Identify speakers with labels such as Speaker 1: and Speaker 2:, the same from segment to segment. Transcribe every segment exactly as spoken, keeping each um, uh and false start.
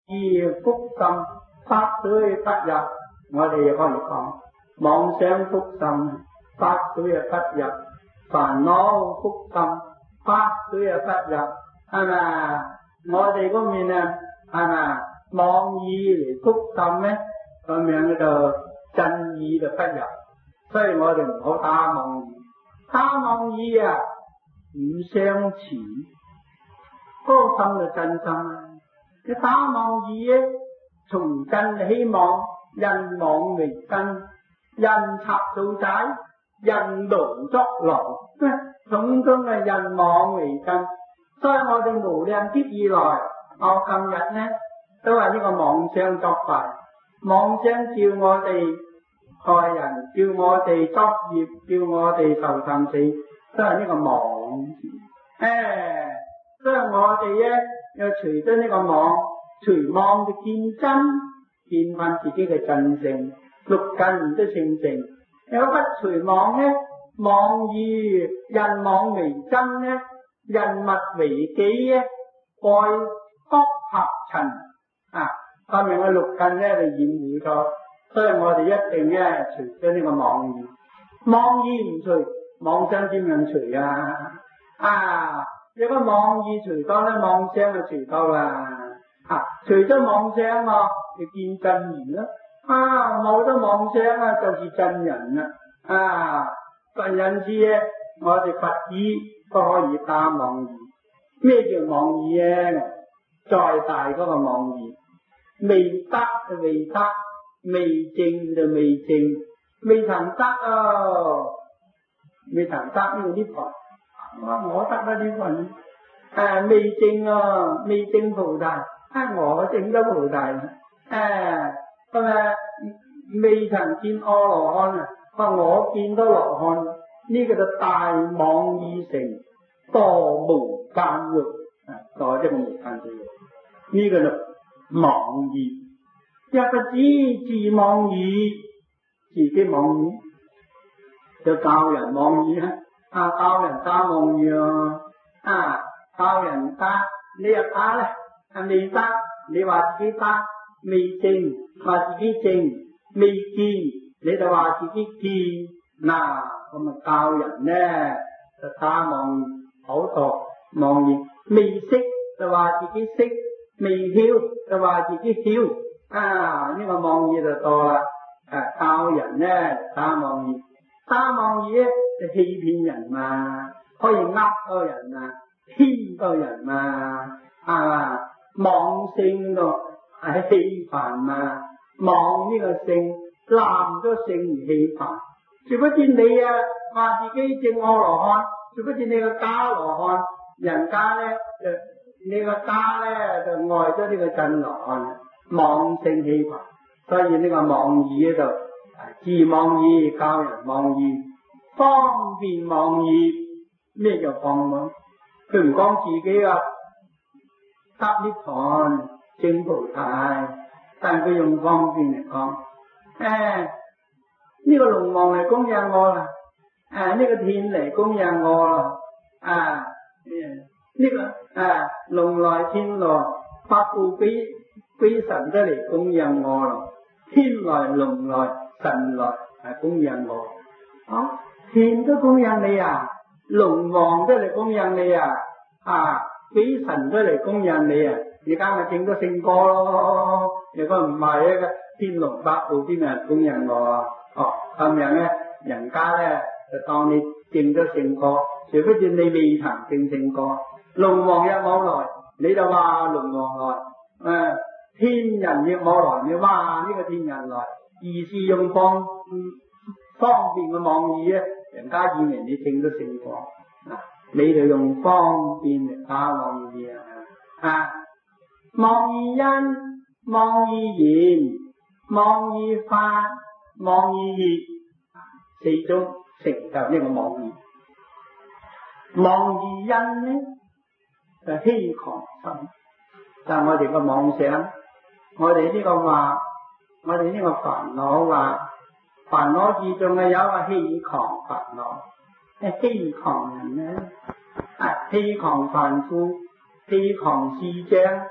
Speaker 1: 意福心法水不入，我哋可以講妄想福心法水不入，煩惱福心法水不入，係咪？我哋嗰面啊，係咪？妄意嚟福心咧，咁樣就真意就不入，所以我哋唔好打妄意，打妄意啊唔相似，嗰個心就真心啊！你打妄意咧，從真希望，因妄為真，因插做仔，因勞作勞，種種嘅因妄為真。所以我哋無量劫以來，我今日呢都係呢個妄想作怪，妄想叫我哋害人，叫我哋作業，叫我哋受生死，都係呢個妄字。誒，所以我哋咧要除咗呢個妄，除妄就見真，見翻自己嘅真性，六根都清淨。如果不除妄咧，妄意因妄為真咧，因物為己咧，愛各合塵啊，後面嘅六根咧就染污咗。所以我哋一定咧除咗呢個妄意，妄意唔除，妄想點樣除啊？啊，如果妄意除咗咧，妄想就除咗啦。啊，除咗妄想啊，就見真言啦。啊，冇咗妄想啊，就是真人啦。啊，因此咧，我哋佛意都可以打妄意。咩叫妄意咧？再大嗰個妄意，未得就未得，未證就未證，未曾得啊，未曾得呢個呢份，我我得得呢份，誒未證啊，未證菩提，啊我證得菩提，誒咁啊未曾見阿羅漢啊，啊我見到羅漢，呢、這個就大妄意成，多無間獄，啊多一個無間地獄，呢、這個就妄意。一個字自妄意，自己妄意，就教人妄意啊！啊，教人打妄意啊！啊，教人打，你又打咧，係未得？你話自己得，未證，話自己證，未見，你就話自己見。嗱，咁啊教人咧就打妄意，好多妄意，未識就話自己識，未曉就話自己曉。啊！呢、這個妄意就多啦，啊教人咧打妄意，打妄意咧就欺騙人嘛，可以呃到人啊，騙到人嘛，啊妄性咯係欺凡嘛，妄呢個性濫咗性而欺凡，殊不知你啊話自己證阿羅漢，殊不知你個假羅漢，人家咧就你個假咧就愛咗呢個真羅漢。妄性欺凡，所以呢個妄意喺度，自妄意教人妄意，方便妄意。咩叫方便？佢唔講自己啊得涅槃證菩提，但佢用方便嚟講，誒呢、這個龍王嚟供養我啦，誒、啊、呢、這個天嚟供養我啦，啊呢、這個誒龍來天來，八部俾。鬼神都嚟供養我咯，天來龍來神來係供養我，啊天都供養你啊，龍王都嚟供養你啊，啊鬼神都嚟供養你啊，而家咪整咗聖歌咯，如果唔係啊，天龍八部邊人供養我啊？哦咁樣咧，人家咧就當你整咗聖歌，除非你未曾整聖歌，龍王一冇來，你就話龍王來，誒、啊。天人亦冇來，你哇呢、這個天人來，而是用方、嗯、方便嘅妄意咧，人家以為你證咗聖果，啊，你就用方便嚟打妄意啊！啊，妄意因、妄意言、妄意法、妄意業，四種成就呢個妄意。妄意因呢就欺狂心，但係我哋個妄想。我哋呢個話，我哋呢個煩惱話，煩惱之中係有個欺狂煩惱，係欺狂人咧，啊欺狂凡夫，欺狂師長，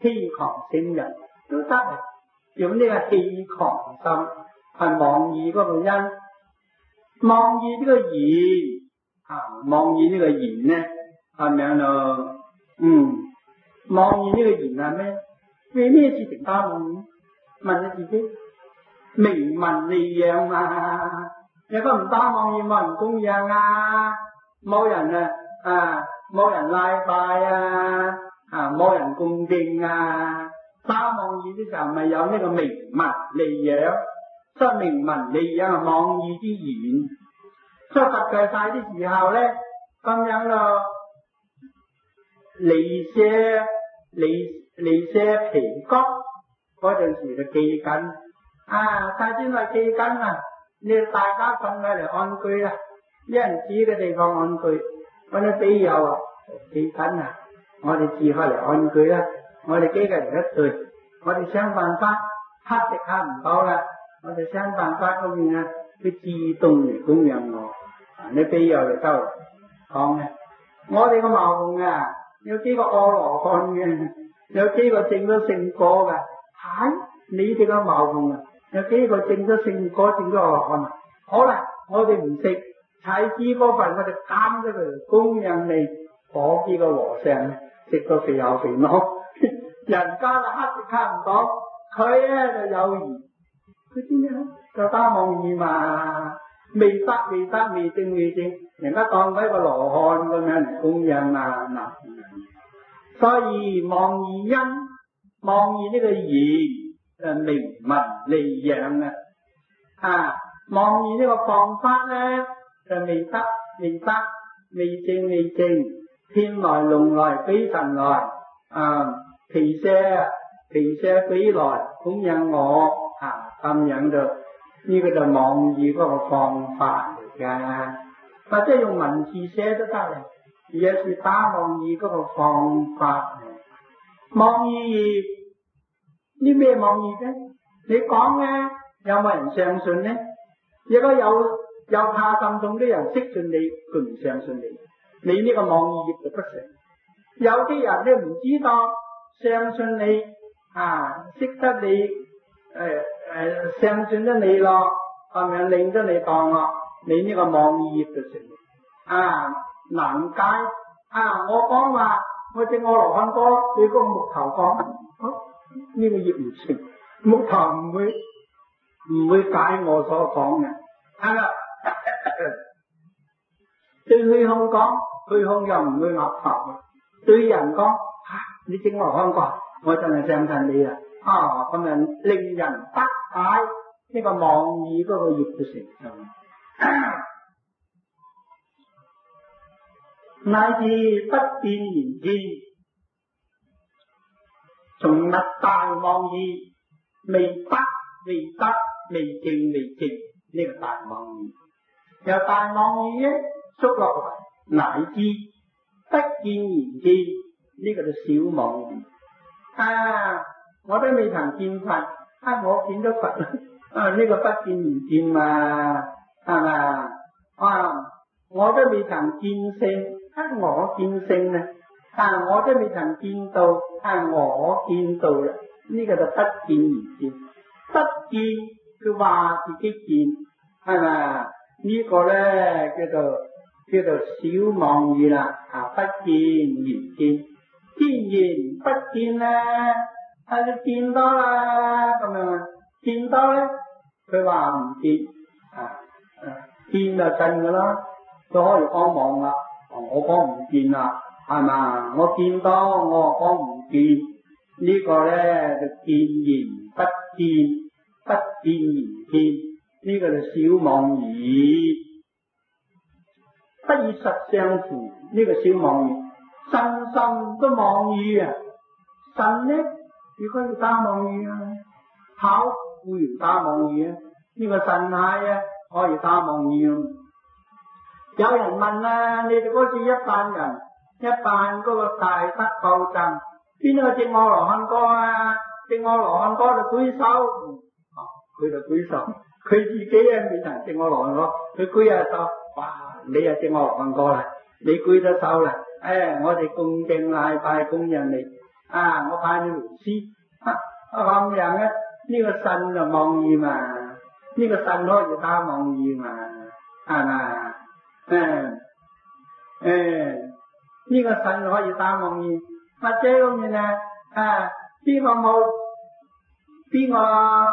Speaker 1: 欺狂勝人都得嘅，用呢個氣狂心係妄意嗰個因。妄意呢個言啊，妄意呢個言呢係咪啊？嗯，妄意呢個言係咩？為咩事情打妄意？問下自己，名聞利養嘛，如果唔打妄意，冇人供養啊，冇人啊啊，冇人禮拜啊，啊冇人恭敬啊。打妄意嘅時候咪有呢個名聞利養，所以名聞利養係妄意之言。所以實際晒啲時候咧，咁樣咯，離舍離離舍皮谷嗰陣時就記緊啊，太先係記緊啊，你大家瞓起嚟安居啦，一人指嘅地方安居，嗰啲比友啊記緊啊，我哋自發嚟安居啦，我哋幾個人一隊，我哋想辦法黑食黑唔到啦，我哋想辦法嗰邊啊，佢自動嚟供養我。你比友嚟收講嘅，我哋個茅棚啊，有幾個阿羅漢嘅，有幾個證咗聖果嘅，係你哋個茅棚啊，有幾個證咗聖果證咗阿羅漢啊，好啦，我哋唔食踩脂嗰份，我哋監咗佢供養你嗰幾個和尚，食到肥口肥腦，人家就黑食黑唔到，佢咧就有疑，佢點樣就打妄意嘛。未得未得未證未證，人家當佢一個羅漢咁樣嚟供養啊嗱，所以妄意因妄意呢個言誒名聞利養啊，啊妄意呢個方法咧就未得未得未證未證，天來龍來鬼神來啊，皮舍皮舍鬼來供養我啊咁樣就。呢個就妄意嗰個方法嚟噶，或者用文字寫都得嘅，而家是打妄意嗰個方法嚟。妄意呢咩妄意啫？你講咧，有冇人相信咧？如果有有怕心中啲人識信你，佢唔相信你，你呢個妄意亦就不成。有啲人咧唔知道相信你啊，識得你誒。哎誒，相信咗你咯，係咪令咗你當咯？你呢個妄意就成啊，難解啊！我講話我正我羅漢哥，你個木頭講，呢、啊這個業唔成，木頭唔會唔會解我所講嘅，係啦。對虛空講，虛空又唔會惡頭；對人講，啊，你正我羅漢哥，我真係相信你啦。啊，咁樣令人不解呢個妄意嗰個業嘅成就，乃至不見言見，從物大妄意，未得未得未證未證呢、這個大妄意，由大妄意咧縮落嚟，乃至不見言見呢、這個就小妄意啊。我都未曾見佛，啊我見咗佛啊呢、這個不見言見嘛，係嘛啊我都未曾見性，啊我見性啊，啊我都未曾見到，啊我見到啦，呢、這個就不見言見，不見佢話自己見，係嘛？呢、這個咧叫做叫做小妄意啦，啊不見言見，見言不見咧。啊！你見到啦，咁樣見到咧，佢話唔見啊，啊見就真噶啦，佢可以講妄啦，我講唔見啦，係嘛？我見到我講唔見，這個、呢個咧就見言不見，不見言見，呢、這個就小妄意，不以實相符，呢、這個小妄意，身心都妄意啊，身呢？如果要打妄意啊，口固然打妄意啊，呢、這個腎氣啊可以打妄意啊。有人問啦，你哋嗰次一班人，一班嗰個大德報陣，邊個正我羅漢哥啊？正我羅漢哥就舉手，佢、嗯、就舉手，佢自己啊未曾正我羅漢哥，佢舉下手，哇！你啊正我羅漢哥啦，你舉咗手啦，誒、哎，我哋恭敬禮拜供養你。 啊，我派你老師，咁樣咧，呢、這個腎就妄意嘛，呢、這個腎可以打妄意嘛，係嘛？誒誒，呢個腎可以打妄意，或者咁樣咧，啊，邊個冇邊個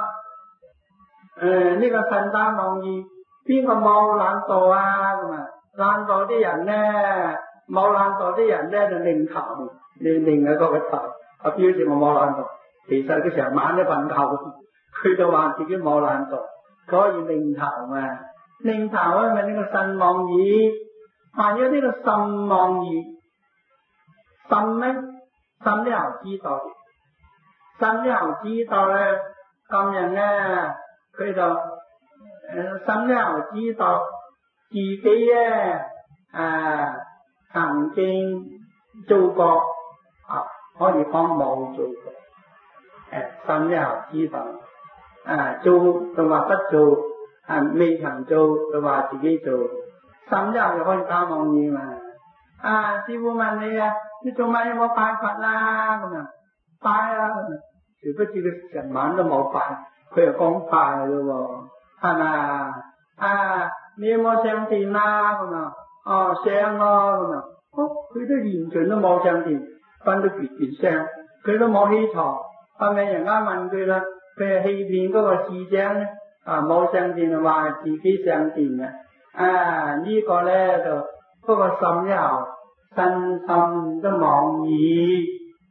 Speaker 1: 誒呢個腎打妄意，邊個冇懶惰啊咁啊？懶惰啲人咧，冇懶惰啲人咧就擰頭，你擰喺嗰個頭，啊表示我冇懶惰，其實佢成晚都瞓覺，佢就話自己冇懶惰，可以擰頭嘛？擰頭因為呢個腎妄意，還有呢個腎妄意，腎咧，腎呢後知道，腎呢後知道咧，咁人咧佢就誒腎呢後知道。自己咧啊曾經做過啊，可以講冇做過，誒心一後知道啊做就話不做，啊未曾做就話自己做，心一後就可以打妄意嘛。啊師父問你啊，你做乜有冇拜佛啦？咁啊拜啊，殊不知佢成晚都冇拜，佢又講拜咯喎，係咪啊？你有冇上殿啦？咁啊，哦上咯咁啊，哦佢都完全都冇上殿，瞓到絕絕聲，佢都冇起床。後尾人家問佢啦，佢係欺騙嗰個市長咧，啊冇上殿話自己上殿嘅，啊、這個、呢個咧就嗰、那個心一後身心都妄意，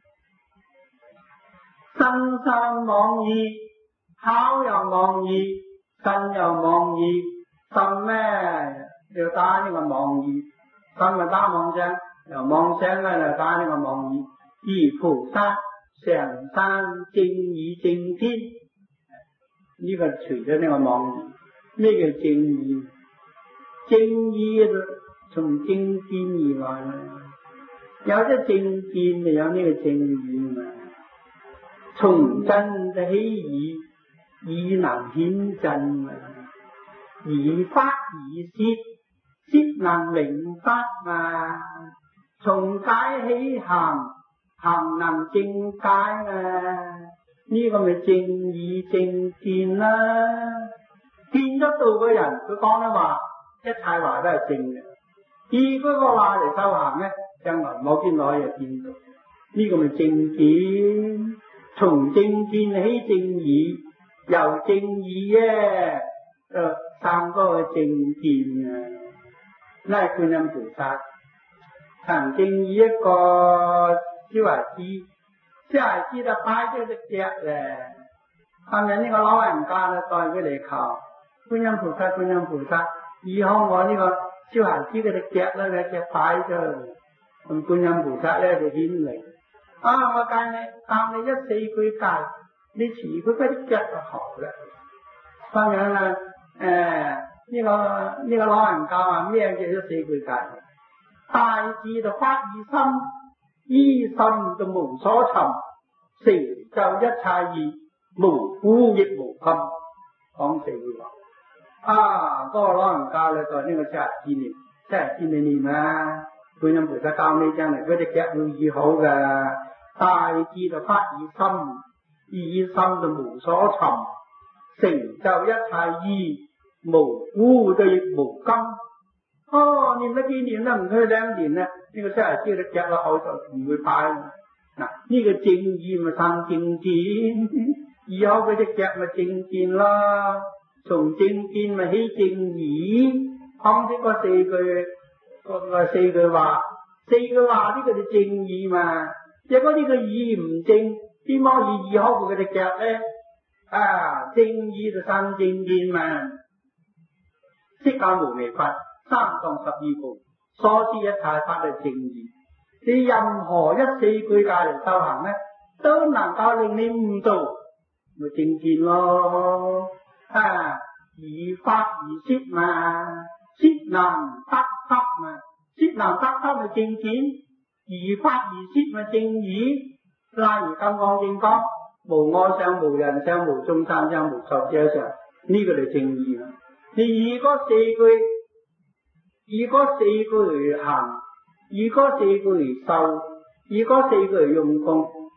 Speaker 1: 身心妄意，口又妄意，身又妄意。心咩要打呢個妄意，心咪打妄想，由妄想咧就打呢個妄意。而菩薩常生正意正天，呢、這個除咗呢個妄意，咩叫正意？正意從正見而來啦，有咗正見就有呢個正意嘛。從真就起意，意能顯真嘛。以法以攝，攝能明法嘛。從解起行，行能正解啊。呢、這個咪正意正見啦。見得到嘅人，佢講嘅話，一切話都係正嘅。以嗰個話嚟修行咧，將來冇邊耐又見到。呢、這個咪正見，從正見起正意，由正意咧，誒。三個正見啊，那觀音菩薩曾經以一個小孩子，小孩子就擺咗隻腳咧，後面呢個老人家咧帶佢嚟求觀音菩薩，觀音菩薩，以後我呢個小孩子嘅隻腳咧，隻腳擺咗，咁觀音菩薩咧就顯靈，啊我教你教你一四句戒，你持佢嗰隻腳就好啦，咁樣啦。誒，呢、呃這個呢、這個老人家話咩叫咗四句戒？大智就發二心，依心就無所尋，成就一切義，無苦亦無甘。講四句話。啊，嗰、那個老人家咧就呢個七十幾年，七十幾年念啊，觀音菩薩教你將嚟嗰隻腳要醫好噶。大智就發二心，依心就無所尋，成就一切義。無苦就亦無甘，哦，念咗幾年啦，唔去兩年啦，呢個真係知你夾落口就唔會拜。嗱，呢個正意咪生正見，以後嗰隻夾咪正見啦，從正見咪起正意，講啲嗰四句，嗰四句話，四句話呢個就正意嘛。如果呢個意唔正，點可以以後嗰隻夾咧？啊，正意就生正見嘛。釋迦牟尼佛三藏十二部所知一切法係正義，你任何一四句戒嚟修行咧，都能夠令你悟到，咪正見咯。啊，以法而攝嘛，攝能得法嘛，攝能得法咪正見，以法而攝咪正義。例如金剛經講，無我相、無人相、無眾生相、無壽者相，呢、這個就正義啦。你以嗰四句，以嗰四句而行，以嗰四句而修，以嗰四句而用功，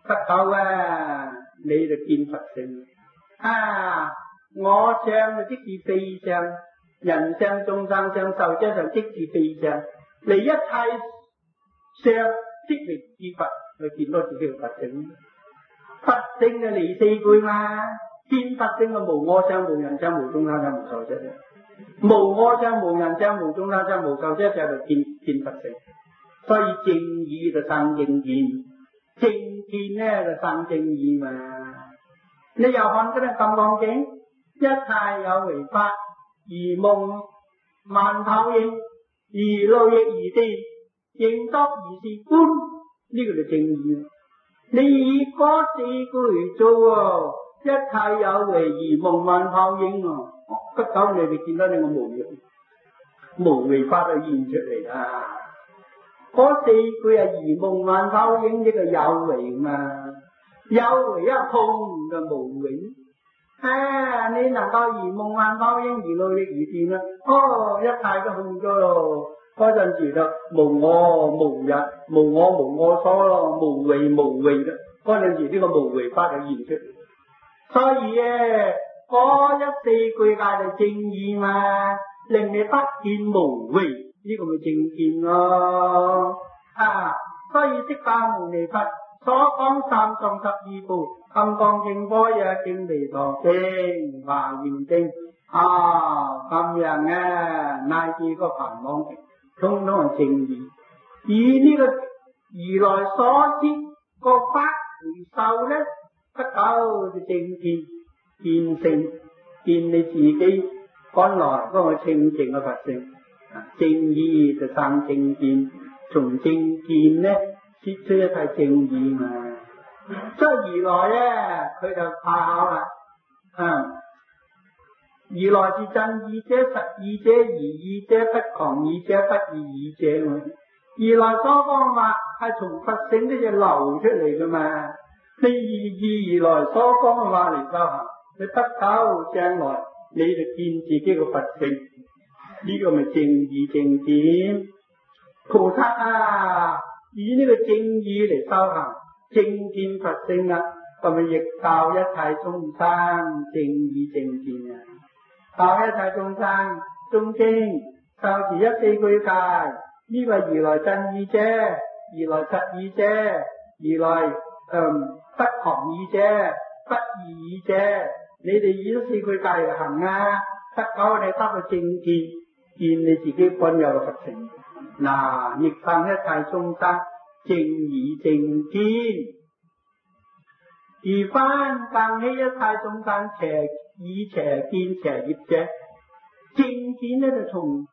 Speaker 1: 得到啊，你就見佛性啊！我相就即是非相，人相、眾生相、壽者相即是非相，你一切相即係見佛，就見到自己嘅佛性。佛性嘅離四句嘛，見佛性嘅無我相、無人相、無眾生相、無壽者相。無我相、無人相、無眾生相、無壽者相，就見見佛性。所以正義就生正見，正見呢就生正義嘛。你又看嗰啲《金剛經》，一切有為法，如夢幻泡影，如露亦如電，應當如是觀，呢、這個就正義。你以嗰四句嚟做喎，一切有為如夢幻泡影喎，不久你哋見到你個無為無為法就現出嚟啦。嗰四句係如夢幻泡影，呢個有為嘛，有為一空就無為。啊，你能夠如夢幻泡影，如露亦如電啦，哦，一切都空咗咯。嗰陣時就無我無人，無我無我所咯，無為無為啦。嗰陣時呢個無為法就現出嚟。所以咧，嗰一四句界就正義嘛，令你得見無為，呢、這個咪正見咯。啊，所以釋迦牟尼佛所講三藏十二部、金剛經、般若經、彌陀經、華嚴經啊，咁樣啊，乃至個梵網經，通通係正義。以呢個如來所知個法回受咧，得到就正見，見性，見你自己本來嗰個清淨嘅佛性。正義就生正見，從正見咧攝出一切正義嘛。所以如來咧，佢就怕考啦。嗯，如來是真義者、實義者、義義者、不誑義者、不異義者。如來所講話係從佛性呢隻流出嚟噶嘛。你以如來所講嘅話嚟修行，你不久將來你就見自己嘅佛性。呢個咪正義正見，菩薩啊，以呢個正義嚟修行，正見佛性啊，咁咪亦教一切眾生正義正見啊，教一切眾生誦經受持一四句戒，呢個如來真義者，如來實義者，如來嗯不誑義者，不異義者，你哋以咗四句戒嚟行啊，得久你得到正見。見你自己本有嘅佛性，嗱，亦勸一切眾生正義正見，而翻更起一切眾生邪以邪見邪業者，正見呢就從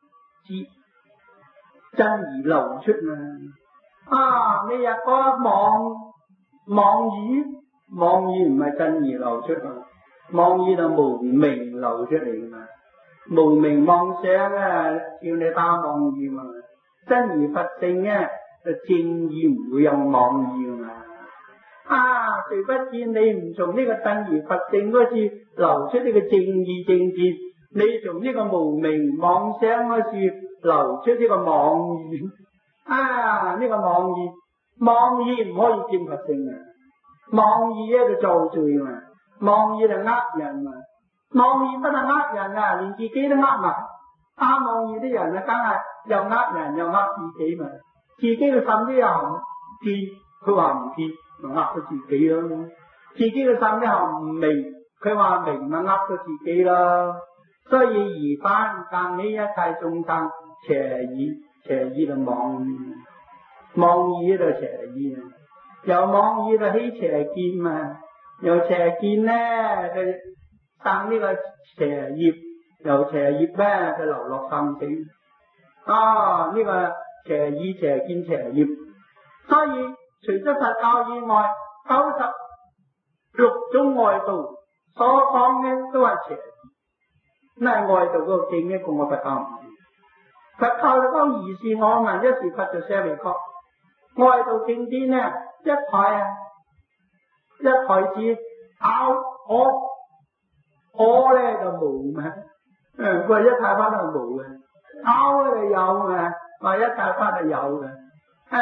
Speaker 1: 真而流出嘛。啊，你入個妄妄語，妄語唔係真而流出啊，妄語就無明流出嚟噶嘛。無明妄想啊，叫你打妄語嘛。真而佛性啊，就正義唔會有妄語嘛。啊，誰不見你唔從呢個真而佛性嗰處流出呢個正義正見，你從呢個無明妄想嗰處流出呢個妄語。啊，呢、這個妄語，妄語唔可以見佛性啊。妄語咧就造罪嘛，妄語就呃人嘛。妄語不能呃人啊，連自己都呃埋。打妄語啲人啊，梗係又呃人又呃自己嘛。自己嘅心都又唔見，佢話唔見，咪呃咗自己咯。自己嘅心又唔明，佢話明，咪呃咗自己咯。所以而反更起一切眾生邪意，邪意就妄語，妄語就邪意啊。由妄語就起邪見嘛，由邪見咧就生呢個邪業，由邪業咧就流落生死。啊，呢、這個邪意邪見邪業，所以除咗佛教以外，九十六種外道所講嘅都係邪意。嗱，外道嗰個經咧，共我佛教唔同。佛教就講如是我聞，一時佛就舍利弗。外道經典咧，一台啊，一台字拗我。我咧就無嘛，嗯，佢話一切法都係無嘅，拗咧就有嘅，話一切法係有嘅，誒，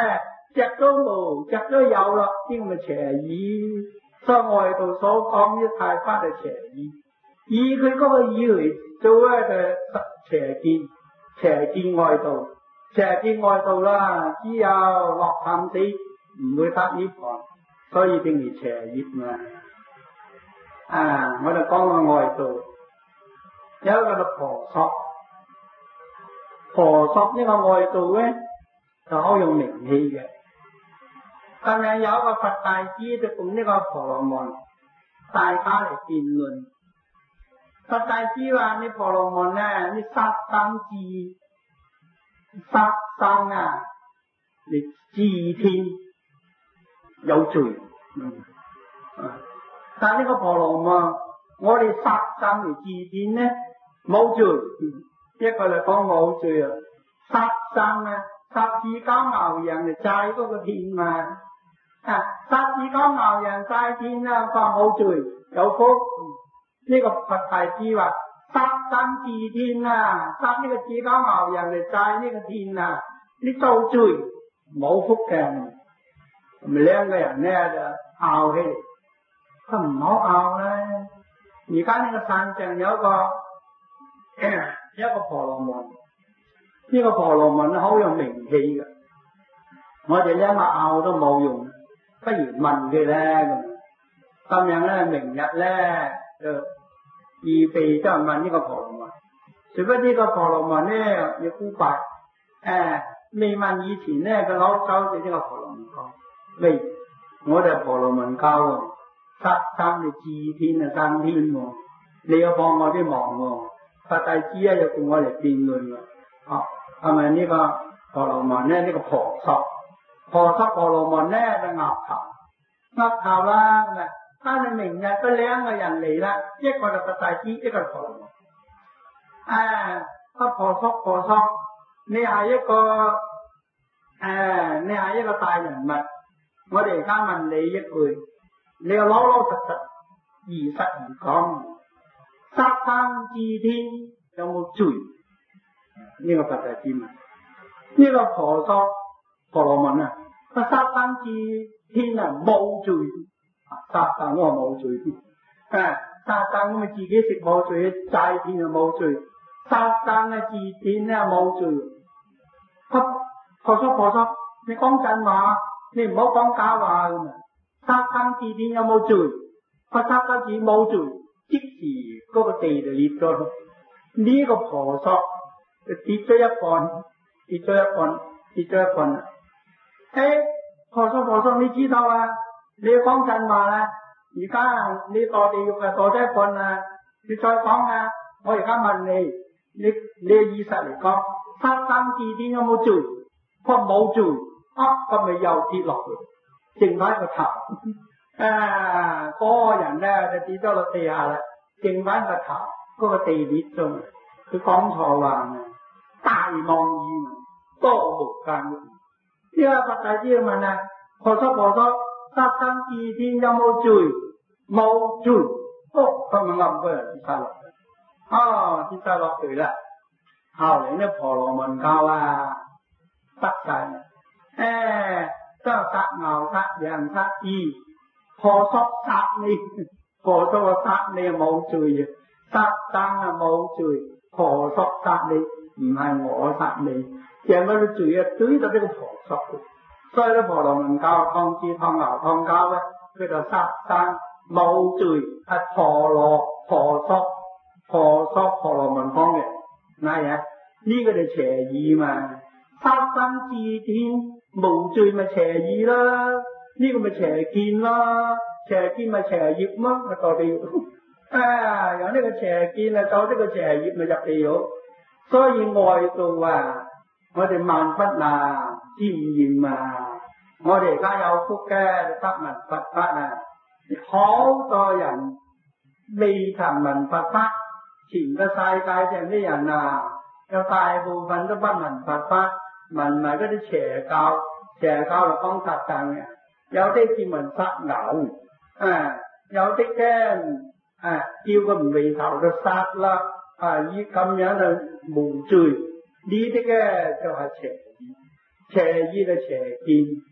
Speaker 1: 食都冇，食都有啦，呢個咪邪意。所以外道所講啲太法係邪意，以佢嗰個意嚟做咧就邪見，邪見外道，邪見外道啦，只有落慘死，唔會得涅槃，所以正係邪業嘛。啊，我哋講個外道，有一個叫婆娑，婆娑呢個外道咧就好有名氣嘅。但係有一個佛大師就同呢個婆羅門大家嚟辯論。佛大師話：你婆羅門啊，你殺生自殺生啊，你自天有罪。嗯啊、但係呢個婆羅門，我哋殺生嚟自天呢冇罪。嗯、一個嚟講冇罪啊，殺生啊，殺自家牛羊嚟債嗰個天嘛。啊！殺自家牛羊債天啊，話冇罪有福。呢、這個佛大師話殺生自天啊，殺呢個自家牛羊嚟債呢個天啊，你做罪冇福嘅。咁兩個人咧就拗起嚟，佢唔好拗啦。而家呢個山上有一個有一個婆羅門，呢、這個婆羅門好有名氣嘅，我哋兩個拗都冇用。不如問佢咧咁，咁樣咧，明日咧就預備就問呢個婆羅門。殊不知呢個婆羅門咧要古怪，誒未問以前咧，佢攞手對呢個婆羅門講：喂，我哋婆羅門教喎，殺生你自天啊生天喎，你要幫我啲忙喎。佛大師咧又同我嚟辯論喎，哦係咪呢個婆羅門咧呢、這個婆娑？婆娑婆羅門咧就額頭，額頭啦咁啊！但係明日嗰兩個人嚟啦，一個就佛大師，一個就婆羅門。啊，個婆娑婆娑，你係一個誒、啊，你係一個大人物。我哋而家問你一句，你要老老實實、如實而講，殺生自天有冇罪？呢、這個佛大師問，呢、這個婆娑婆羅門啊，個殺生自天啊冇罪，殺生我冇罪添，啊殺生我咪自己食冇罪，債天啊冇罪，殺生啊自天咧冇罪。婆娑婆娑，你講真話，你唔好講假話咁啊！殺生自天有冇罪？個殺生自冇罪，即時嗰個地就裂咗。呢、這個婆娑就跌咗一半，跌咗一半，跌咗一半啦。誒，婆娑婆娑，你知道啊？你要講真話啦！而家你墮地獄啊，墮咗一半啦！你再講啊！我而家問你，你你嘅意實嚟講，殺生自天有冇罪？佢冇罪，啊咁咪又跌落去，剩翻個頭。啊，嗰、那個人咧就跌咗落地下啦，剩翻個頭，嗰、那個地裂咗。佢講錯話，大妄語，多無間。呢個佛大師問啊，婆娑婆娑，殺生自天有冇罪？冇罪。哦，咁咪冧個人跌晒落去。哦，跌晒落去啦。後嚟呢婆羅門教啊，得晒。誒，都係殺牛、殺羊、殺豬。婆娑殺你，婆娑我殺你冇罪嘅，殺生啊冇罪。婆娑殺你，唔係我殺你。成個啲罪啊，堆到呢個婆娑嘅，所以咧婆羅門教劏豬劏牛劏狗咧，佢就殺生冇罪，係婆羅婆娑婆娑婆羅門講嘅，嗱嘢呢個就邪意嘛，殺生自天無罪咪邪意啦，呢、這個咪邪見啦，邪見咪邪業咯，咪墮地獄。啊，有呢個邪見啊，走呢個邪業咪入地獄，所以外道啊。我哋萬不嗱沾染啊！我哋而家有福嘅得聞佛法啊！好多人未曾聞佛法，全個世界上啲人啊，有大部分都不聞佛法，聞埋嗰啲邪教，邪教就講殺生嘅，有啲專聞殺牛，啊，有啲嘅啊叫佢唔回頭就殺啦，啊以咁樣就無罪。呢啲嘅就係邪意，邪意嘅邪見，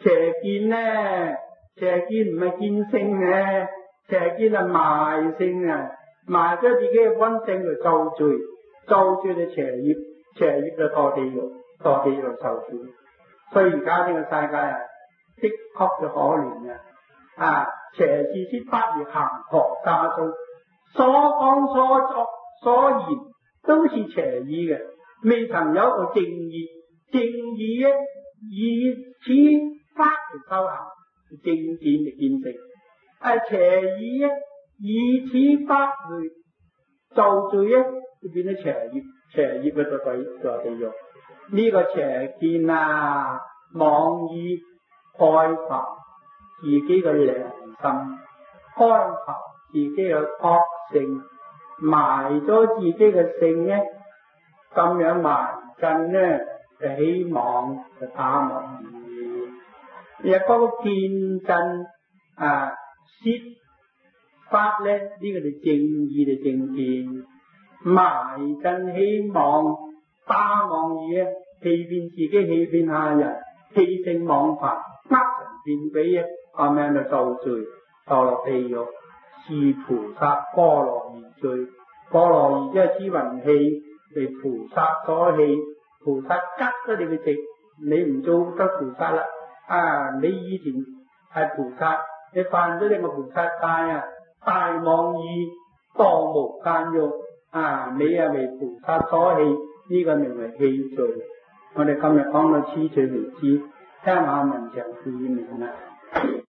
Speaker 1: 邪見咧，邪見唔係見性嘅，邪見係埋性啊，埋咗自己嘅溫性嚟造罪，造罪就邪業，邪業就墮地獄，墮地獄受苦。所以而家呢個世界啊，的確就可憐啊！啊，邪事之不而行學沙數，所講所作所言都是邪意嘅，未曾有一個正義，正義嘅以此法嚟修行，正見嘅見性，係邪意嘅以此法嚟造罪咧，就變咗邪業，邪業嘅就對就地獄。呢個邪見啊，妄意開發自己嘅良心，開發自己嘅惡性，埋咗自己嘅性咧，咁樣埋根咧，就希望就打妄意。若嗰個見真啊，説法咧，呢、這個就正義嘅正見，埋根希望打妄意咧，欺騙自己，欺騙下人，欺聖妄法，呃人騙鬼啊，咁樣就受罪，墮落地獄，是菩薩波羅夷罪。波羅夷即係支雲器，被菩薩所棄，菩薩吉咗你嘅職，你唔做得菩薩啦。啊，你以前係菩薩，你犯咗呢個菩薩戒啊，大妄意，當無間獄啊，你啊為菩薩所棄，呢、這個名為棄罪。我哋今日講到此處為止，聽下文長句名啦。